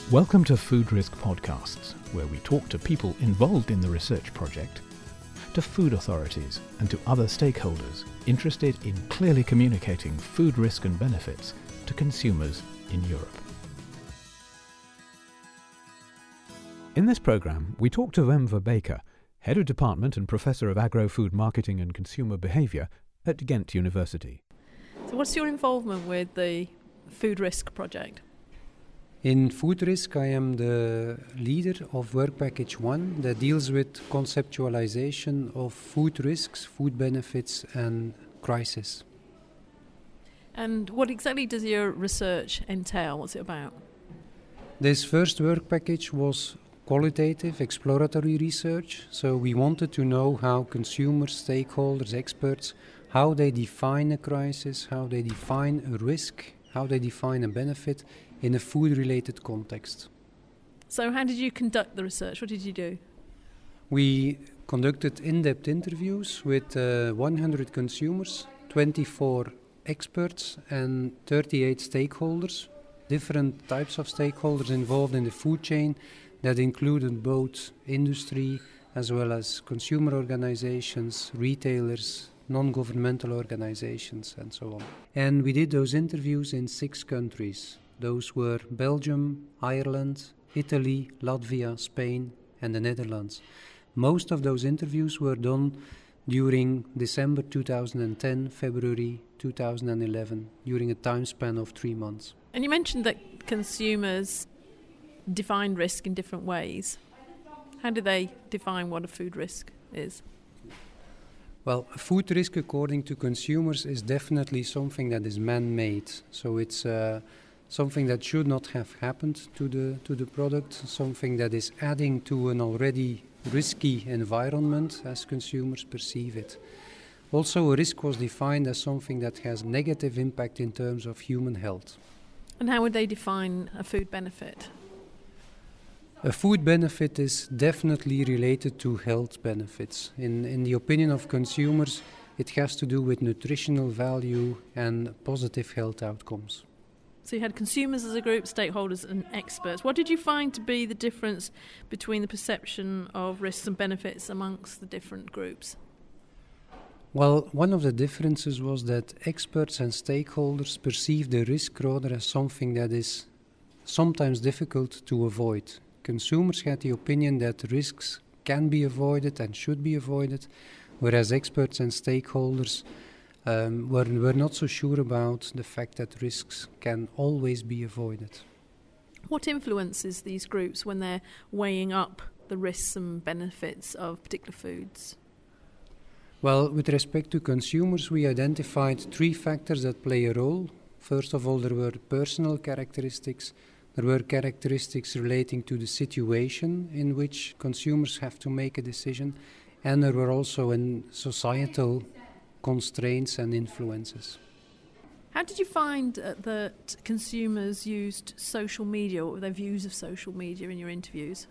Welcome to Food Risk Podcasts, where we talk to people involved in the research project, to food authorities and to other stakeholders interested in clearly communicating food risk and benefits to consumers in Europe. In this programme, we talk to Wim Verbeke, Head of Department and Professor of Agro-Food Marketing and Consumer Behaviour at Ghent University. So what's your involvement with the Food Risk project? In Food Risk, I am the leader of Work Package 1 that deals with conceptualization of food risks, food benefits and crisis. And what exactly does your research entail? What's it about? This first work package was qualitative, exploratory research. So we wanted to know how consumers, stakeholders, experts, how they define a crisis, how they define a risk, how they define a benefit in a food-related context. So how did you conduct the research? What did you do? We conducted in-depth interviews with 100 consumers, 24 experts and 38 stakeholders, different types of stakeholders involved in the food chain that included both industry as well as consumer organizations, retailers, non-governmental organizations and so on. And we did those interviews in 6 countries. Those were Belgium, Ireland, Italy, Latvia, Spain and the Netherlands. Most of those interviews were done during December 2010, February 2011, during a time span of 3 months. And you mentioned that consumers define risk in different ways. How do they define what a food risk is? Well, a food risk according to consumers is definitely something that is man-made. So it's something that should not have happened to the product, something that is adding to an already risky environment as consumers perceive it. Also, a risk was defined as something that has negative impact in terms of human health. And how would they define a food benefit? A food benefit is definitely related to health benefits. In the opinion of consumers, it has to do with nutritional value and positive health outcomes. So you had consumers as a group, stakeholders and experts. What did you find to be the difference between the perception of risks and benefits amongst the different groups? Well, one of the differences was that experts and stakeholders perceive the risk rather as something that is sometimes difficult to avoid. Consumers had the opinion that risks can be avoided and should be avoided, whereas experts and stakeholders were not so sure about the fact that risks can always be avoided. What influences these groups when they're weighing up the risks and benefits of particular foods? Well, with respect to consumers, we identified 3 factors that play a role. First of all, there were personal characteristics. There were characteristics relating to the situation in which consumers have to make a decision. And there were also societal constraints and influences. How did you find that consumers used social media, or their views of social media in your interviews?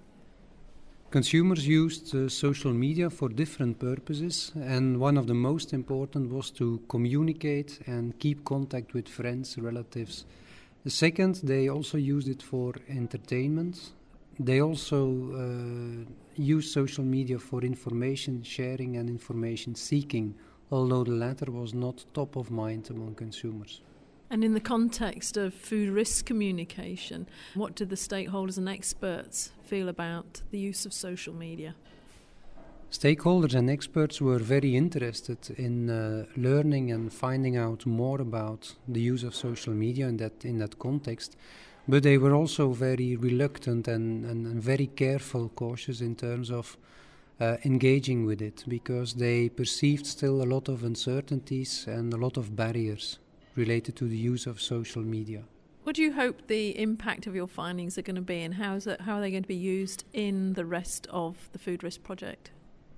Consumers used social media for different purposes, and one of the most important was to communicate and keep contact with friends, relatives. The second, they also used it for entertainment. They also used social media for information sharing and information seeking, although the latter was not top of mind among consumers. And in the context of food risk communication, what did the stakeholders and experts feel about the use of social media? Stakeholders and experts were very interested in learning and finding out more about the use of social media in that context, but they were also very reluctant and very careful, cautious in terms of engaging with it, because they perceived still a lot of uncertainties and a lot of barriers related to the use of social media. What do you hope the impact of your findings are going to be, and how are they going to be used in the rest of the Food Risk project?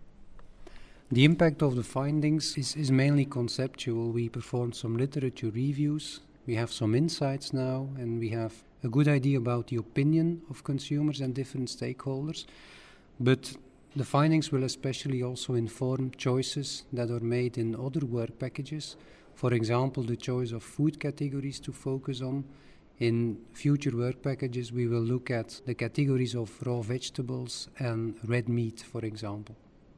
The impact of the findings is mainly conceptual. We performed some literature reviews, we have some insights now, and we have a good idea about the opinion of consumers and different stakeholders. But the findings will especially also inform choices that are made in other work packages. For example, the choice of food categories to focus on in future work packages we will look at the categories of raw vegetables and red meat, for example.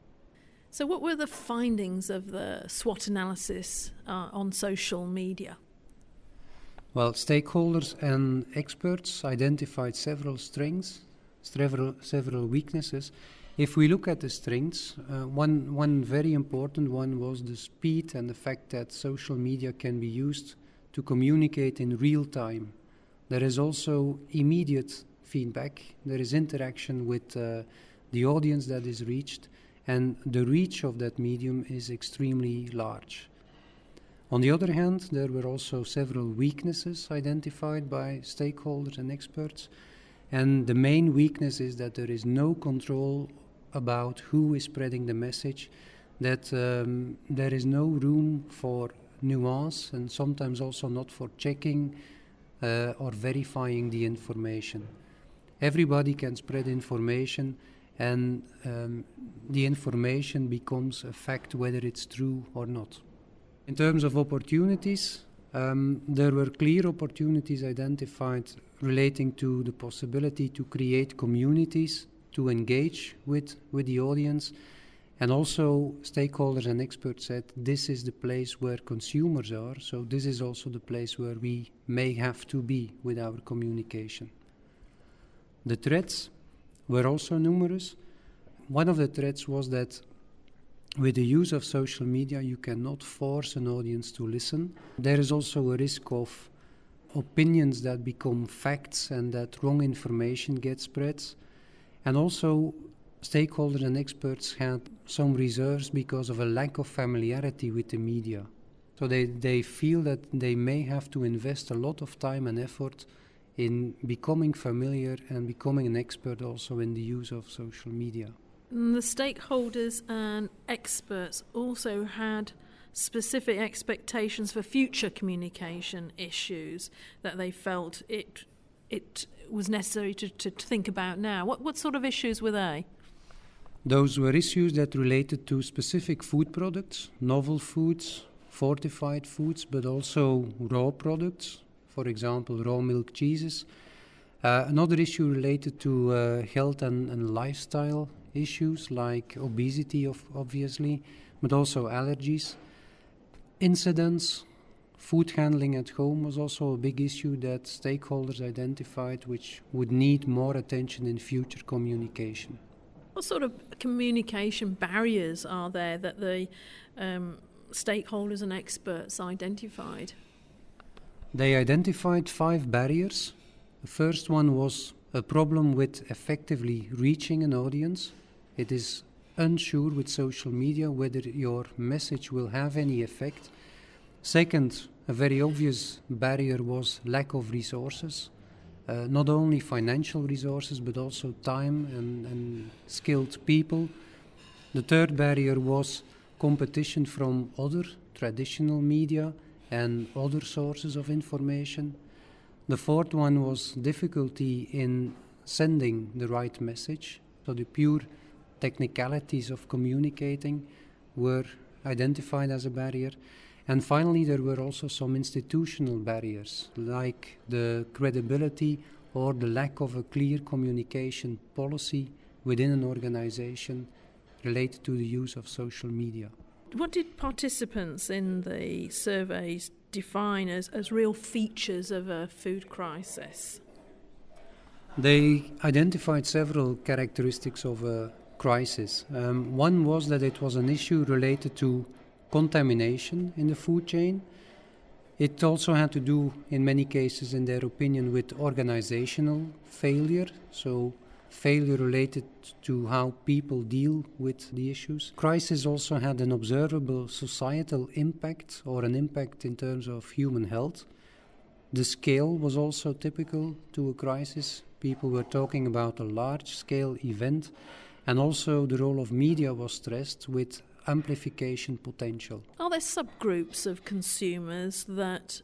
So what were the findings of the SWOT analysis on social media? Well, stakeholders and experts identified several strengths, several weaknesses. If we look at the strengths, one very important one was the speed and the fact that social media can be used to communicate in real time. There is also immediate feedback. There is interaction with the audience that is reached, and the reach of that medium is extremely large. On the other hand, there were also several weaknesses identified by stakeholders and experts, and the main weakness is that there is no control about who is spreading the message, that there is no room for nuance and sometimes also not for checking or verifying the information. Everybody can spread information, and the information becomes a fact whether it's true or not. In terms of opportunities, there were clear opportunities identified relating to the possibility to create communities, to engage with the audience, and also stakeholders and experts said this is the place where consumers are, so this is also the place where we may have to be with our communication. The threats were also numerous. One of the threats was that with the use of social media you cannot force an audience to listen. There is also a risk of opinions that become facts and that wrong information gets spread. And also stakeholders and experts had some reserves because of a lack of familiarity with the media. So they feel that they may have to invest a lot of time and effort in becoming familiar and becoming an expert also in the use of social media. The stakeholders and experts also had specific expectations for future communication issues that they felt it was necessary to think about now. What sort of issues were they? Those were issues that related to specific food products, novel foods, fortified foods, but also raw products, for example, raw milk cheeses. Another issue related to health and lifestyle issues like obesity, obviously, but also allergies. Incidents, food handling at home was also a big issue that stakeholders identified, which would need more attention in future communication. What sort of communication barriers are there that the stakeholders and experts identified? They identified 5 barriers. The first one was a problem with effectively reaching an audience. It is unsure with social media whether your message will have any effect. Second, a very obvious barrier was lack of resources, not only financial resources but also time and skilled people. The third barrier was competition from other traditional media and other sources of information. The fourth one was difficulty in sending the right message, so the pure technicalities of communicating were identified as a barrier. And finally, there were also some institutional barriers, like the credibility or the lack of a clear communication policy within an organization related to the use of social media. What did participants in the surveys define as real features of a food crisis? They identified several characteristics of a crisis. One was that it was an issue related to contamination in the food chain. It also had to do, in many cases, in their opinion, with organizational failure, so failure related to how people deal with the issues. Crisis also had an observable societal impact or an impact in terms of human health. The scale was also typical to a crisis. People were talking about a large-scale event, and also the role of media was stressed with amplification potential. Are there subgroups of consumers that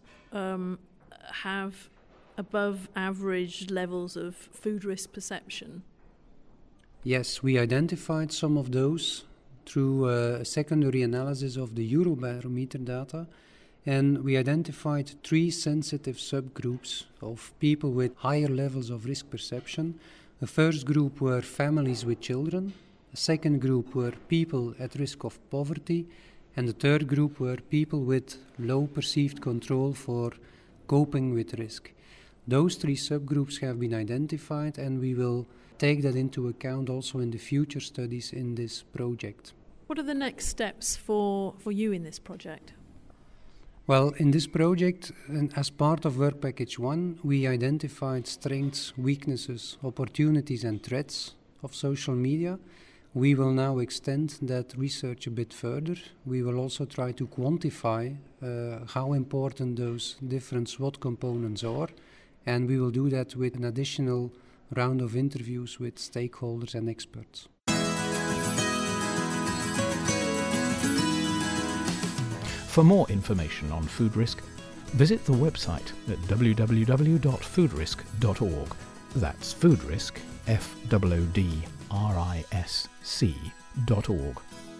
have above average levels of food risk perception? Yes, we identified some of those through a secondary analysis of the Eurobarometer data. And we identified 3 sensitive subgroups of people with higher levels of risk perception. The first group were families with children. The second group were people at risk of poverty. And the third group were people with low perceived control for coping with risk. Those 3 subgroups have been identified, and we will take that into account also in the future studies in this project. What are the next steps for you in this project? Well, in this project, and as part of Work Package 1, we identified strengths, weaknesses, opportunities and threats of social media. We will now extend that research a bit further. We will also try to quantify how important those different SWOT components are, and we will do that with an additional round of interviews with stakeholders and experts. For more information on food risk, visit the website at www.foodrisk.org. That's foodrisk, FOODRISC.org.